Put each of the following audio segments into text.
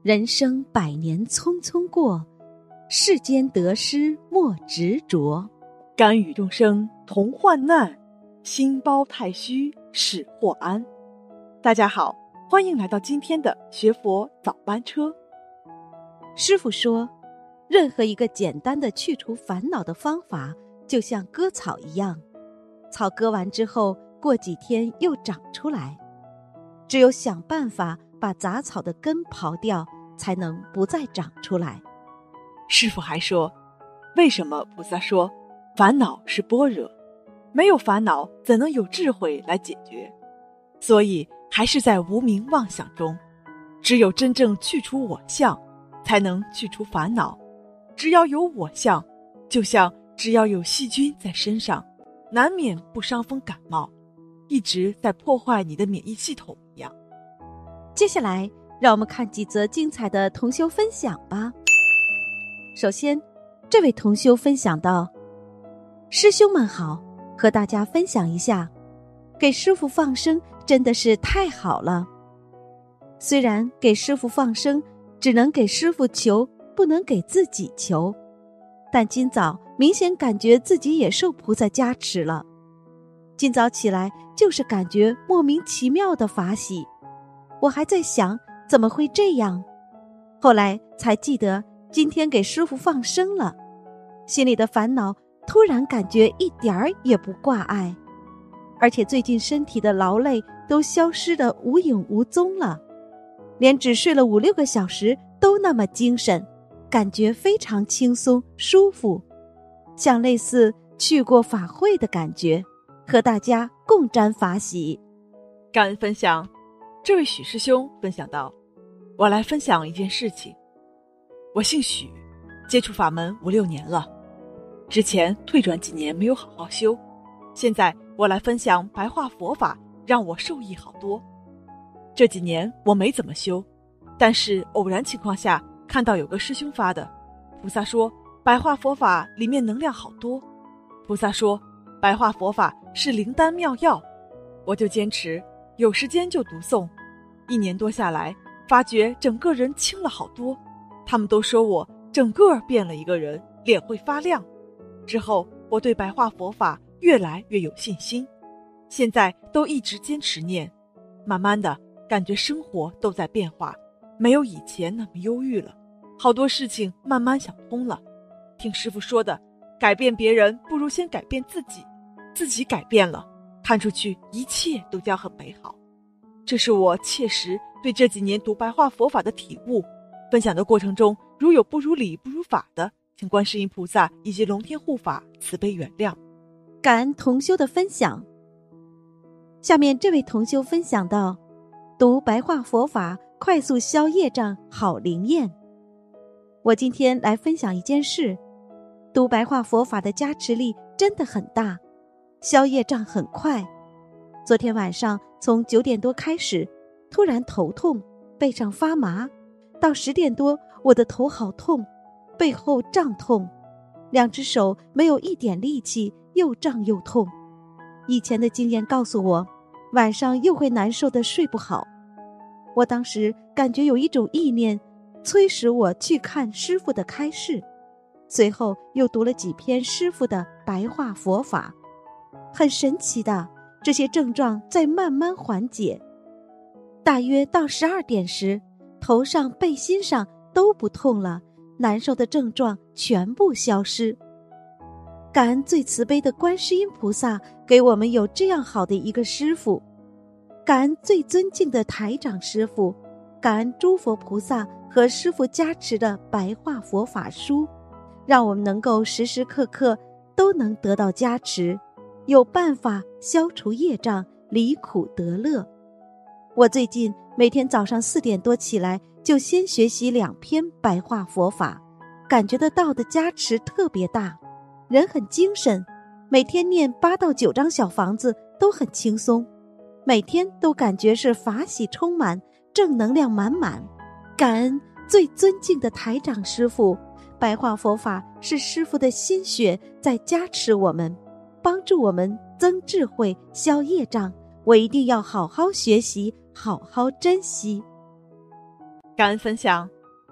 人生百年匆匆过，世间得失莫执着。 甘与众生同患难，心包太虚始获安。大家好，欢迎来到今天的学佛早班车。 师父说，任何一个简单的去除烦恼的方法，就像割草一样，草割完之后，过几天又长出来。只有想办法把杂草的根刨掉，才能不再长出来。 师父还说，为什么菩萨说烦恼是般若？没有烦恼，怎能有智慧来解决？所以还是在无明妄想中，只有真正去除我相，才能去除烦恼。只要有我相，就像只要有细菌在身上，难免不伤风感冒，一直在破坏你的免疫系统一样。 接下来让我们看几则精彩的同修分享吧。首先，这位同修分享到，师兄们好，和大家分享一下，给师父放生真的是太好了。虽然给师父放生只能给师父求，不能给自己求，但今早明显感觉自己也受菩萨加持了。今早起来就是感觉莫名其妙的法喜，我还在想怎么会这样，后来才记得今天给师父放生了，心里的烦恼突然感觉一点儿也不挂碍，而且最近身体的劳累都消失得无影无踪了，连只睡了5-6个小时都那么精神，感觉非常轻松舒服，像类似去过法会的感觉，和大家共沾法喜。 感恩分享，这位许师兄分享到，我来分享一件事情。我姓许，接触法门5-6年了，之前退转几年没有好好修，现在我来分享白话佛法，让我受益好多。这几年我没怎么修，但是偶然情况下看到有个师兄发的，菩萨说白话佛法里面能量好多，菩萨说白话佛法是灵丹妙药，我就坚持有时间就读诵，1年多下来，发觉整个人轻了好多，他们都说我整个变了一个人，脸会发亮。之后我对白话佛法越来越有信心，现在都一直坚持念，慢慢的感觉生活都在变化，没有以前那么忧郁了，好多事情慢慢想通了。听师父说的，改变别人不如先改变自己，自己改变了，看出去一切都将很美好。这是我切实对这几年读白话佛法的体悟，分享的过程中如有不如理不如法的，请观世音菩萨以及龙天护法慈悲原谅。 感恩同修的分享。下面这位同修分享到，读白话佛法快速消业障，好灵验。我今天来分享一件事，读白话佛法的加持力真的很大，消业障很快。昨天晚上从9点多开始，突然头痛，背上发麻，到10点多我的头好痛，背后胀痛，2只手没有一点力气，又胀又痛。以前的经验告诉我，晚上又会难受的睡不好。我当时感觉有一种意念催使我去看师父的开示，随后又读了几篇师父的白话佛法，很神奇的，这些症状在慢慢缓解。大约到12点时，头上背心上都不痛了，难受的症状全部消失。感恩最慈悲的观世音菩萨给我们有这样好的一个师父，感恩最尊敬的台长师父，感恩诸佛菩萨和师父加持的白话佛法书，让我们能够时时刻刻都能得到加持，有办法消除业障，离苦得乐。我最近每天早上4点多起来，就先学习2篇白话佛法，感觉得到的加持特别大，人很精神，每天念8到9张小房子都很轻松，每天都感觉是法喜充满，正能量满满。感恩最尊敬的台长师父，白话佛法是师父的心血在加持我们，帮助我们增智慧，消业障。我一定要好好学习，好好珍惜。 感恩分享，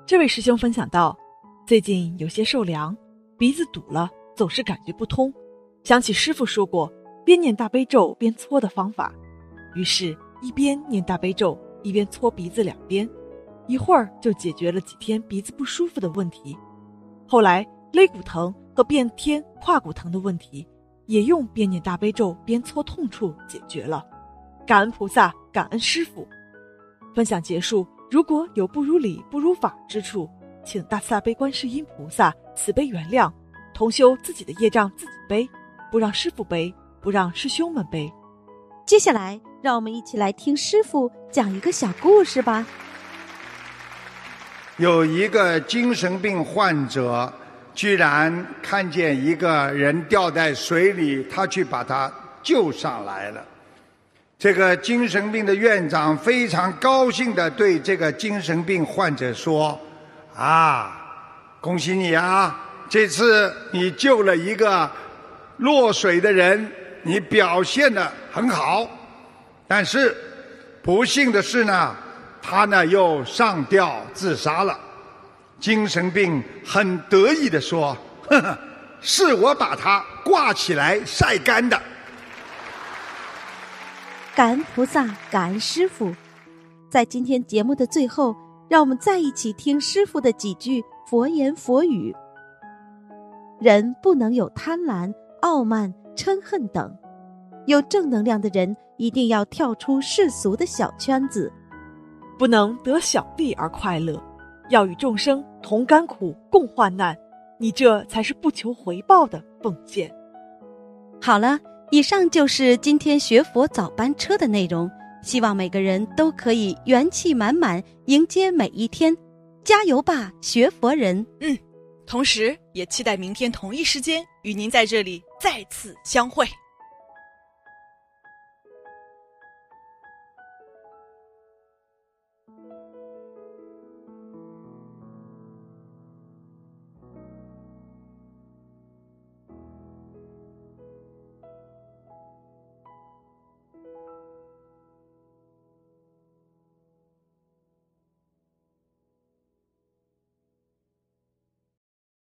这位师兄分享到，最近有些受凉，鼻子堵了，总是感觉不通，想起师父说过边念大悲咒边搓的方法，于是一边念大悲咒一边搓鼻子两边，一会儿就解决了几天鼻子不舒服的问题。后来肋骨疼和变天胯骨疼的问题也用边念大悲咒边搓痛处解决了。感恩菩萨，感恩师父。分享结束，如果有不如理不如法之处，请大慈大悲观世音菩萨慈悲原谅，同修自己的业障自己背，不让师父背，不让师兄们背。 接下来让我们一起来听师父讲一个小故事吧。 有一个精神病患者居然看见一个人掉在水里，他去把他救上来了。这个精神病的院长非常高兴地对这个精神病患者说，恭喜你啊，这次你救了一个落水的人，你表现得很好。但是不幸的是呢，他呢又上吊自杀了。精神病很得意地说，呵呵，是我把他挂起来晒干的。 感恩菩萨，感恩师父。在今天节目的最后，让我们再一起听师父的几句佛言佛语。人不能有贪婪、傲慢、嗔恨等，有正能量的人一定要跳出世俗的小圈子， 不能得小利而快乐，要与众生同甘苦共患难，你这才是不求回报的奉献。 好了，以上就是今天学佛早班车的内容，希望每个人都可以元气满满迎接每一天，加油吧，学佛人！ 同时也期待明天同一时间与您在这里再次相会。